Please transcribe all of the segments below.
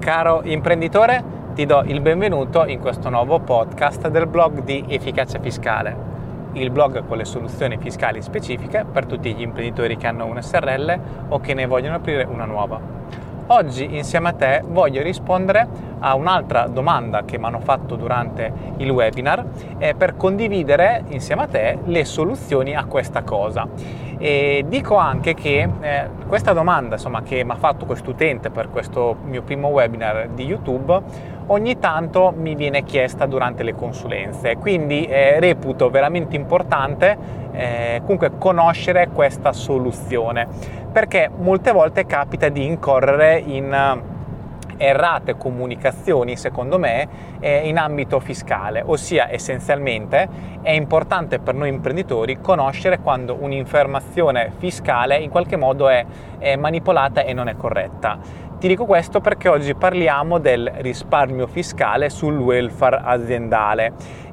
Caro imprenditore, ti do il benvenuto in questo nuovo podcast del blog di Efficacia Fiscale, il blog con le soluzioni fiscali specifiche per tutti gli imprenditori che hanno un SRL o che ne vogliono aprire una nuova. Oggi insieme a te voglio rispondere a un'altra domanda che mi hanno fatto durante il webinar per condividere insieme a te le soluzioni a questa cosa. E dico anche che questa domanda che mi ha fatto quest'utente per questo mio primo webinar di YouTube ogni tanto mi viene chiesta durante le consulenze, quindi reputo veramente importante comunque conoscere questa soluzione, perché molte volte capita di incorrere in errate comunicazioni, secondo me, in ambito fiscale, ossia essenzialmente è importante per noi imprenditori conoscere quando un'informazione fiscale in qualche modo è manipolata e non è corretta. Ti dico questo perché oggi parliamo del risparmio fiscale sul welfare aziendale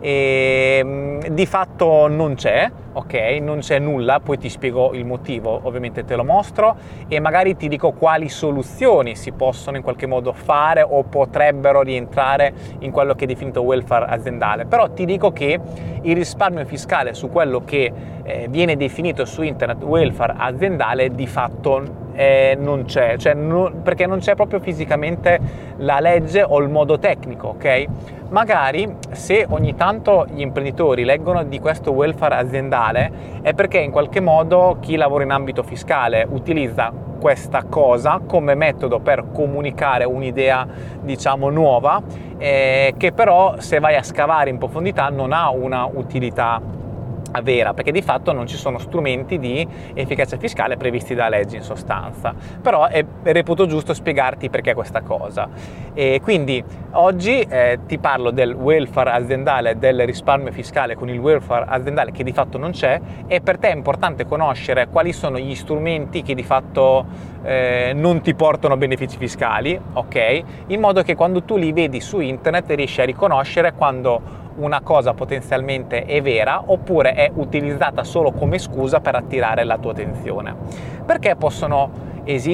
e di fatto non c'è, ok? Non c'è nulla, poi ti spiego il motivo, ovviamente te lo mostro e magari ti dico quali soluzioni si possono in qualche modo fare o potrebbero rientrare in quello che è definito welfare aziendale, però ti dico che il risparmio fiscale su quello che viene definito su internet welfare aziendale di fatto non c'è, perché non c'è proprio fisicamente la legge o il modo tecnico, ok? Magari se ogni tanto gli imprenditori leggono di questo welfare aziendale è perché in qualche modo chi lavora in ambito fiscale utilizza questa cosa come metodo per comunicare un'idea nuova che però se vai a scavare in profondità non ha una utilità vera, perché di fatto non ci sono strumenti di efficacia fiscale previsti da legge in sostanza, però reputo giusto spiegarti perché questa cosa. E quindi oggi ti parlo del welfare aziendale, del risparmio fiscale con il welfare aziendale che di fatto non c'è, e per te è importante conoscere quali sono gli strumenti che di fatto non ti portano benefici fiscali, ok? In modo che quando tu li vedi su internet riesci a riconoscere quando una cosa potenzialmente è vera oppure è utilizzata solo come scusa per attirare la tua attenzione. Perché possono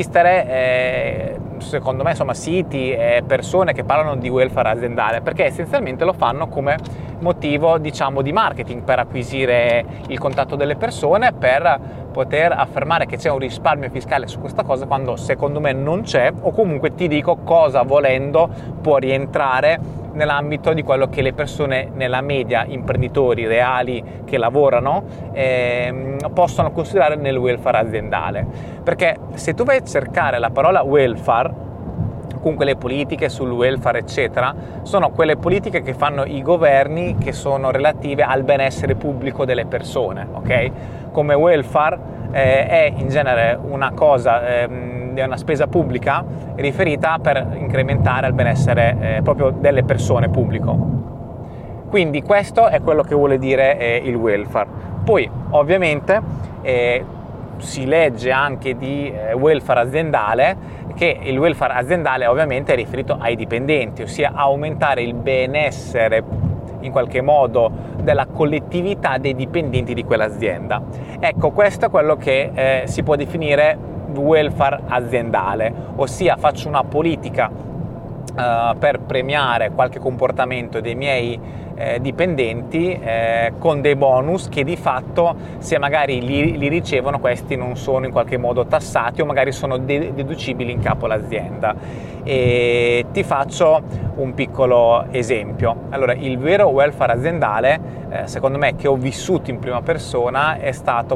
esistere secondo me siti e persone che parlano di welfare aziendale? Perché essenzialmente lo fanno come motivo di marketing, per acquisire il contatto delle persone, per poter affermare che c'è un risparmio fiscale su questa cosa quando secondo me non c'è, o comunque ti dico cosa volendo può rientrare nell'ambito di quello che le persone nella media, imprenditori reali che lavorano, possono considerare nel welfare aziendale. Perché se tu vai a cercare la parola welfare, comunque le politiche sul welfare eccetera, sono quelle politiche che fanno i governi che sono relative al benessere pubblico delle persone, ok? Come welfare è in genere una cosa, è una spesa pubblica riferita per incrementare il benessere proprio delle persone, pubblico. Quindi questo è quello che vuole dire il welfare. Poi ovviamente si legge anche di welfare aziendale, che il welfare aziendale ovviamente è riferito ai dipendenti, ossia aumentare il benessere in qualche modo della collettività dei dipendenti di quell'azienda. Ecco, questo è quello che si può definire welfare aziendale, ossia faccio una politica per premiare qualche comportamento dei miei dipendenti con dei bonus che di fatto, se magari li ricevono, questi non sono in qualche modo tassati o magari sono deducibili in capo all'azienda. E ti faccio un piccolo esempio. Allora, il vero welfare aziendale, secondo me, che ho vissuto in prima persona è stato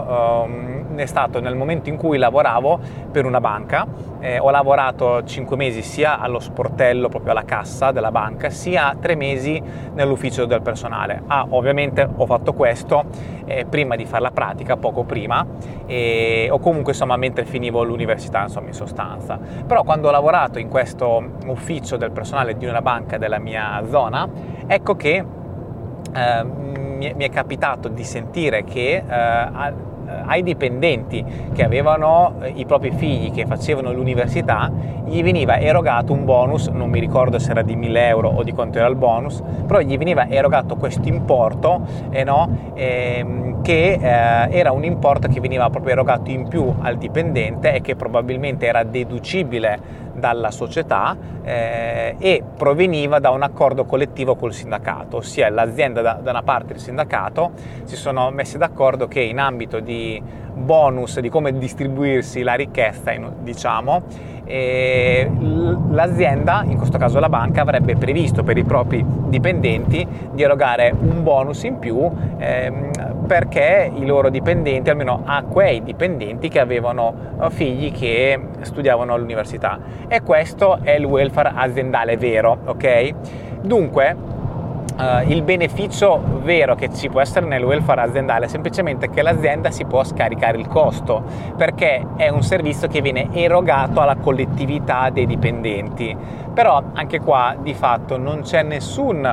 nel momento in cui lavoravo per una banca. Ho lavorato 5 mesi sia allo sportello, proprio alla cassa della banca, sia 3 mesi nell'ufficio del personale. Ovviamente ho fatto questo prima di fare la pratica, poco prima, o comunque mentre finivo l'università, in sostanza. Però quando ho lavorato in questo ufficio del personale di una banca della mia zona, ecco che mi è capitato di sentire che ai dipendenti che avevano i propri figli che facevano l'università gli veniva erogato un bonus, non mi ricordo se era di 1.000 euro o di quanto era il bonus, però gli veniva erogato questo importo che era un importo che veniva proprio erogato in più al dipendente e che probabilmente era deducibile dalla società e proveniva da un accordo collettivo col sindacato, ossia l'azienda da una parte e il sindacato si sono messi d'accordo che in ambito di bonus, di come distribuirsi la ricchezza, diciamo, l'azienda, in questo caso la banca, avrebbe previsto per i propri dipendenti di erogare un bonus in più perché i loro dipendenti, almeno a quei dipendenti che avevano figli che studiavano all'università. E questo è il welfare aziendale vero, ok? Dunque il beneficio vero che ci può essere nel welfare aziendale è semplicemente che l'azienda si può scaricare il costo, perché è un servizio che viene erogato alla collettività dei dipendenti. Però anche qua di fatto non c'è nessun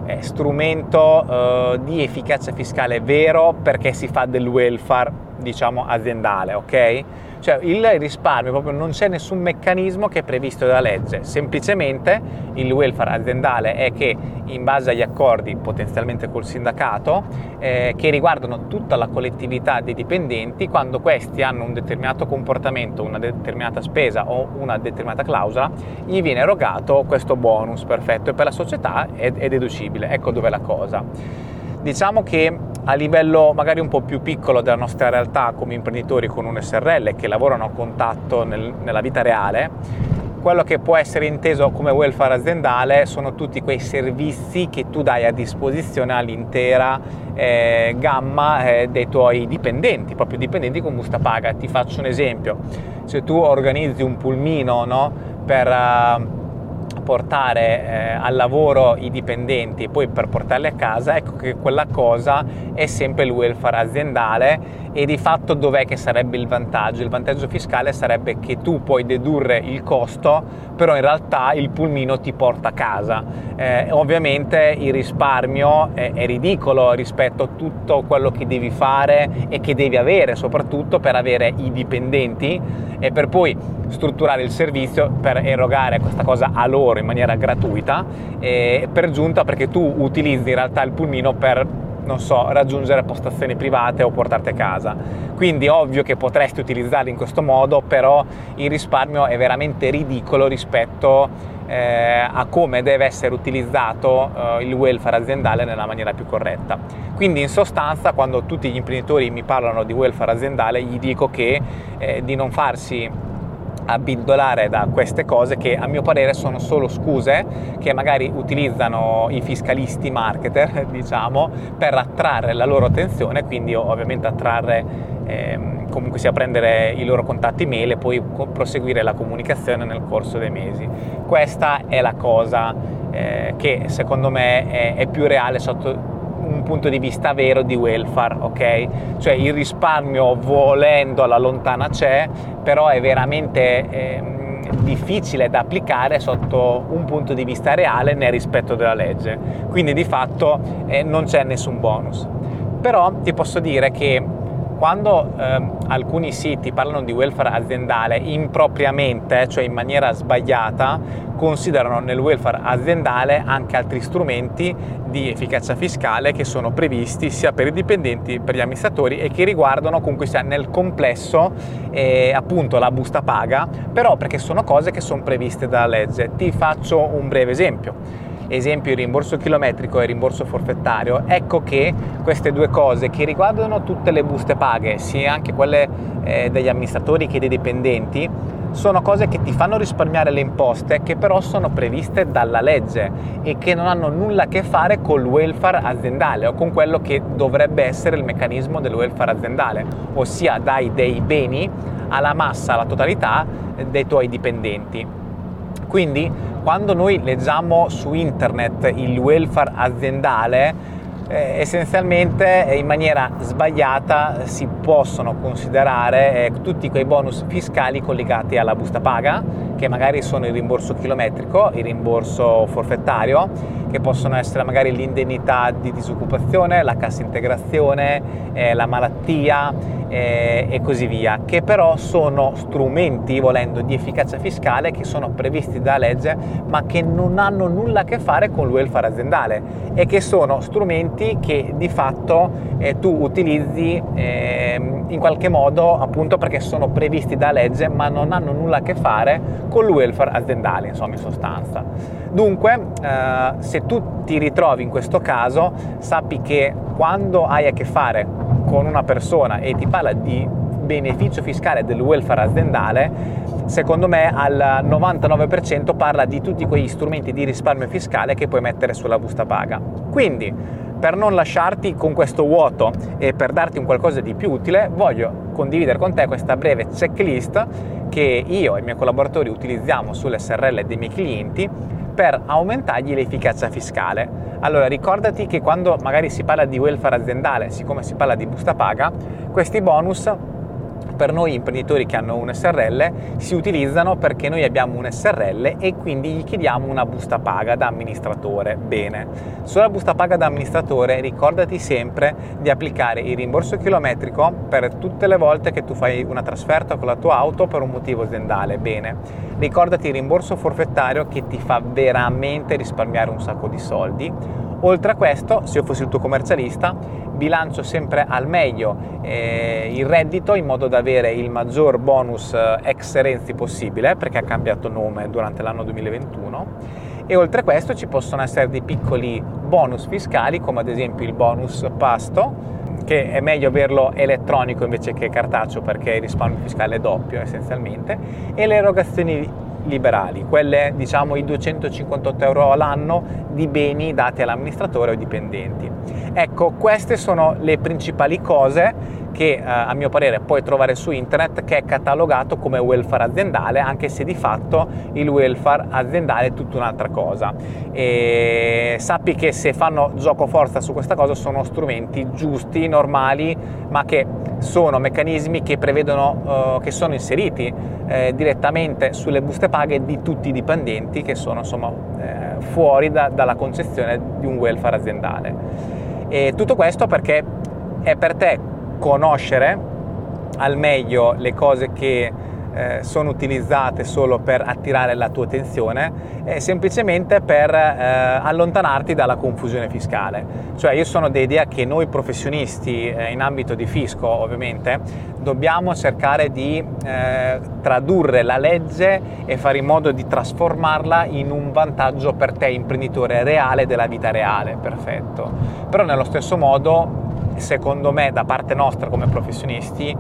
strumento di efficacia fiscale vero perché si fa del welfare, diciamo, aziendale, ok? Cioè il risparmio, proprio non c'è nessun meccanismo che è previsto dalla legge, semplicemente il welfare aziendale è che in base agli accordi potenzialmente col sindacato che riguardano tutta la collettività dei dipendenti, quando questi hanno un determinato comportamento, una determinata spesa o una determinata clausola, gli viene erogato questo bonus perfetto e per la società è deducibile. Ecco dov'è la cosa. Diciamo che a livello magari un po' più piccolo della nostra realtà come imprenditori con un SRL che lavorano a contatto nella vita reale, quello che può essere inteso come welfare aziendale sono tutti quei servizi che tu dai a disposizione all'intera gamma dei tuoi dipendenti, proprio dipendenti con busta paga. Ti faccio un esempio: se tu organizzi un pulmino, no, per portare al lavoro i dipendenti e poi per portarli a casa, ecco che quella cosa è sempre il welfare aziendale. E di fatto dov'è che sarebbe il vantaggio? Il vantaggio fiscale sarebbe che tu puoi dedurre il costo, però in realtà il pulmino ti porta a casa. Ovviamente il risparmio è ridicolo rispetto a tutto quello che devi fare e che devi avere, soprattutto per avere i dipendenti e per poi strutturare il servizio per erogare questa cosa a loro in maniera gratuita, per giunta, perché tu utilizzi in realtà il pulmino per, non so, raggiungere postazioni private o portarti a casa. Quindi ovvio che potresti utilizzarli in questo modo, però il risparmio è veramente ridicolo rispetto a come deve essere utilizzato il welfare aziendale nella maniera più corretta. Quindi in sostanza, quando tutti gli imprenditori mi parlano di welfare aziendale, gli dico che di non farsi abbindolare da queste cose che a mio parere sono solo scuse che magari utilizzano i fiscalisti marketer, diciamo, per attrarre la loro attenzione, quindi ovviamente attrarre comunque sia prendere i loro contatti email e poi proseguire la comunicazione nel corso dei mesi. Questa è la cosa che secondo me è più reale sotto un punto di vista vero di welfare, ok? Cioè il risparmio volendo alla lontana c'è, però è veramente difficile da applicare sotto un punto di vista reale nel rispetto della legge, quindi di fatto non c'è nessun bonus. Però ti posso dire che quando alcuni siti parlano di welfare aziendale impropriamente, cioè in maniera sbagliata, considerano nel welfare aziendale anche altri strumenti di efficacia fiscale che sono previsti sia per i dipendenti che per gli amministratori e che riguardano comunque sia nel complesso appunto la busta paga, però perché sono cose che sono previste dalla legge. Ti faccio un breve esempio il rimborso chilometrico e il rimborso forfettario. Ecco che queste due cose che riguardano tutte le buste paghe, sia anche quelle degli amministratori che dei dipendenti, sono cose che ti fanno risparmiare le imposte, che però sono previste dalla legge e che non hanno nulla a che fare col welfare aziendale o con quello che dovrebbe essere il meccanismo del welfare aziendale, ossia dai dei beni alla massa, alla totalità dei tuoi dipendenti. Quindi quando noi leggiamo su internet il welfare aziendale, essenzialmente in maniera sbagliata si possono considerare tutti quei bonus fiscali collegati alla busta paga, che magari sono il rimborso chilometrico, il rimborso forfettario, che possono essere magari l'indennità di disoccupazione, la cassa integrazione, la malattia e così via, che però sono strumenti, volendo, di efficacia fiscale che sono previsti dalla legge ma che non hanno nulla a che fare con il welfare aziendale e che sono strumenti che di fatto tu utilizzi in qualche modo, appunto perché sono previsti da legge ma non hanno nulla a che fare con il welfare aziendale, insomma, in sostanza. Dunque, se tu ti ritrovi in questo caso, sappi che quando hai a che fare con una persona e ti parla di beneficio fiscale del welfare aziendale, secondo me al 99% parla di tutti quegli strumenti di risparmio fiscale che puoi mettere sulla busta paga. Quindi, per non lasciarti con questo vuoto e per darti un qualcosa di più utile, voglio condividere con te questa breve checklist che io e i miei collaboratori utilizziamo sulle SRL dei miei clienti per aumentargli l'efficacia fiscale. Allora, ricordati che quando magari si parla di welfare aziendale, siccome si parla di busta paga, questi bonus per noi imprenditori che hanno un SRL si utilizzano perché noi abbiamo un SRL e quindi gli chiediamo una busta paga da amministratore. Bene, sulla busta paga da amministratore ricordati sempre di applicare il rimborso chilometrico per tutte le volte che tu fai una trasferta con la tua auto per un motivo aziendale. Bene, ricordati il rimborso forfettario che ti fa veramente risparmiare un sacco di soldi. Oltre a questo, se io fossi il tuo commercialista, bilancio sempre al meglio il reddito in modo da avere il maggior bonus ex Renzi possibile, perché ha cambiato nome durante l'anno 2021, e oltre a questo ci possono essere dei piccoli bonus fiscali, come ad esempio il bonus pasto, che è meglio averlo elettronico invece che cartaceo perché il risparmio fiscale è doppio essenzialmente, e le erogazioni liberali, quelle diciamo i 258 euro all'anno di beni dati all'amministratore o ai dipendenti. Ecco, queste sono le principali cose che a mio parere puoi trovare su internet, che è catalogato come welfare aziendale, anche se di fatto il welfare aziendale è tutta un'altra cosa. E sappi che se fanno gioco forza su questa cosa sono strumenti giusti, normali, ma che sono meccanismi che prevedono, che sono inseriti direttamente sulle buste paghe di tutti i dipendenti che sono insomma fuori dalla concezione di un welfare aziendale. E tutto questo perché è per te conoscere al meglio le cose che sono utilizzate solo per attirare la tua attenzione, semplicemente per allontanarti dalla confusione fiscale. Cioè, io sono dell'idea che noi professionisti in ambito di fisco, ovviamente, dobbiamo cercare di tradurre la legge e fare in modo di trasformarla in un vantaggio per te, imprenditore reale della vita reale. Perfetto. Però nello stesso modo, secondo me, da parte nostra come professionisti,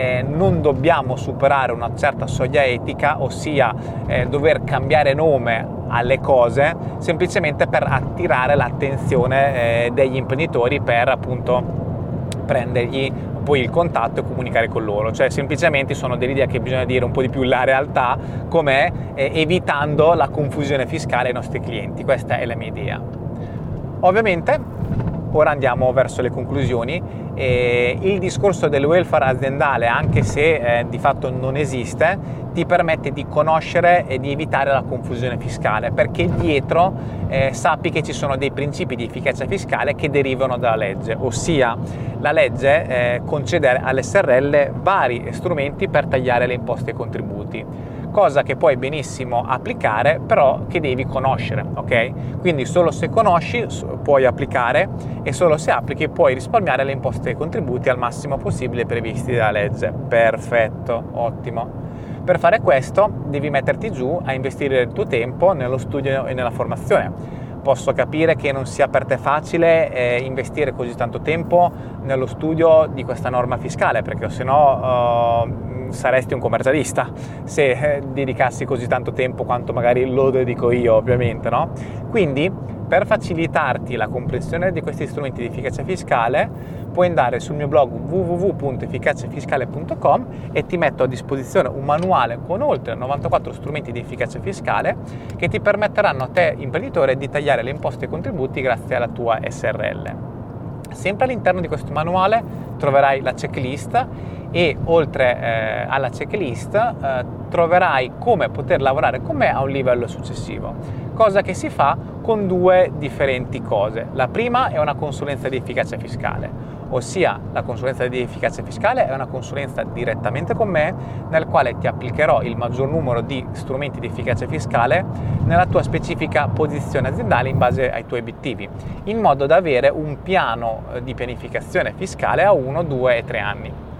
non dobbiamo superare una certa soglia etica, ossia dover cambiare nome alle cose semplicemente per attirare l'attenzione degli imprenditori, per appunto prendergli poi il contatto e comunicare con loro. Cioè, semplicemente sono dell'idea che bisogna dire un po' di più la realtà com'è, evitando la confusione fiscale ai nostri clienti. Questa è la mia idea. Ovviamente ora andiamo verso le conclusioni. Il discorso del welfare aziendale, anche se di fatto non esiste, ti permette di conoscere e di evitare la confusione fiscale, perché dietro sappi che ci sono dei principi di efficacia fiscale che derivano dalla legge, ossia la legge concede alle SRL vari strumenti per tagliare le imposte e i contributi, cosa che puoi benissimo applicare, però che devi conoscere, ok? Quindi solo se conosci puoi applicare, e solo se applichi puoi risparmiare le imposte e i contributi al massimo possibile previsti dalla legge. Perfetto, ottimo. Per fare questo devi metterti giù a investire il tuo tempo nello studio e nella formazione. Posso capire che non sia per te facile investire così tanto tempo nello studio di questa norma fiscale, perché sennò saresti un commercialista se dedicassi così tanto tempo quanto magari lo dedico io, ovviamente, no? Quindi, per facilitarti la comprensione di questi strumenti di efficacia fiscale, puoi andare sul mio blog www.efficaciafiscale.com e ti metto a disposizione un manuale con oltre 94 strumenti di efficacia fiscale che ti permetteranno a te, imprenditore, di tagliare le imposte e i contributi grazie alla tua SRL. Sempre all'interno di questo manuale troverai la checklist, e oltre alla checklist troverai come poter lavorare con me a un livello successivo, cosa che si fa con due differenti cose. La prima è una consulenza di efficacia fiscale, ossia la consulenza di efficacia fiscale è una consulenza direttamente con me, nel quale ti applicherò il maggior numero di strumenti di efficacia fiscale nella tua specifica posizione aziendale in base ai tuoi obiettivi, in modo da avere un piano di pianificazione fiscale a 1, 2 e 3 anni.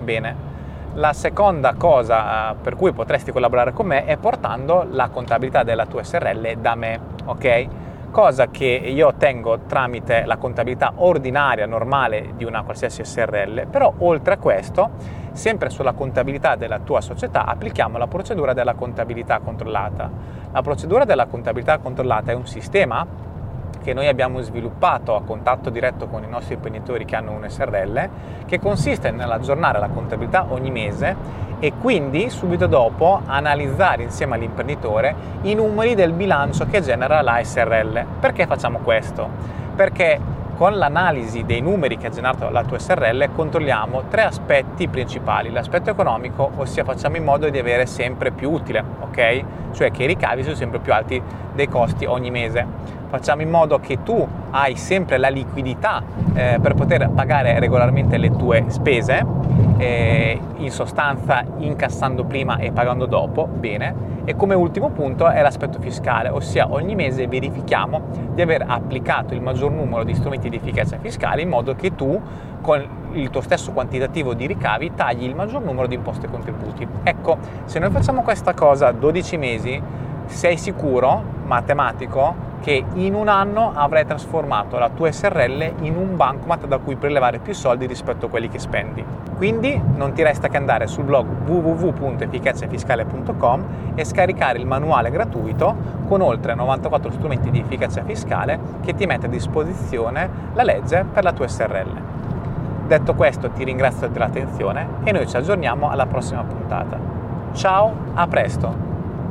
Bene. La seconda cosa per cui potresti collaborare con me è portando la contabilità della tua SRL da me, ok? Cosa che io ottengo tramite la contabilità ordinaria, normale di una qualsiasi SRL, però oltre a questo, sempre sulla contabilità della tua società, applichiamo la procedura della contabilità controllata. La procedura della contabilità controllata è un sistema che noi abbiamo sviluppato a contatto diretto con i nostri imprenditori che hanno un SRL, che consiste nell'aggiornare la contabilità ogni mese e quindi subito dopo analizzare insieme all'imprenditore i numeri del bilancio che genera la SRL. Perché facciamo questo? Perché con l'analisi dei numeri che ha generato la tua SRL controlliamo 3 aspetti principali. L'aspetto economico, ossia facciamo in modo di avere sempre più utile, ok? Cioè che i ricavi sono sempre più alti dei costi ogni mese. Facciamo in modo che tu hai sempre la liquidità per poter pagare regolarmente le tue spese, in sostanza incassando prima e pagando dopo, bene. E come ultimo punto è l'aspetto fiscale, ossia ogni mese verifichiamo di aver applicato il maggior numero di strumenti di efficacia fiscale in modo che tu con il tuo stesso quantitativo di ricavi tagli il maggior numero di imposte e contributi. Ecco, se noi facciamo questa cosa 12 mesi, sei sicuro, matematico, che in un anno avrai trasformato la tua SRL in un bancomat da cui prelevare più soldi rispetto a quelli che spendi. Quindi non ti resta che andare sul blog www.efficaciafiscale.com e scaricare il manuale gratuito con oltre 94 strumenti di efficacia fiscale che ti mette a disposizione la legge per la tua SRL. Detto questo, ti ringrazio dell'attenzione e noi ci aggiorniamo alla prossima puntata. Ciao, a presto!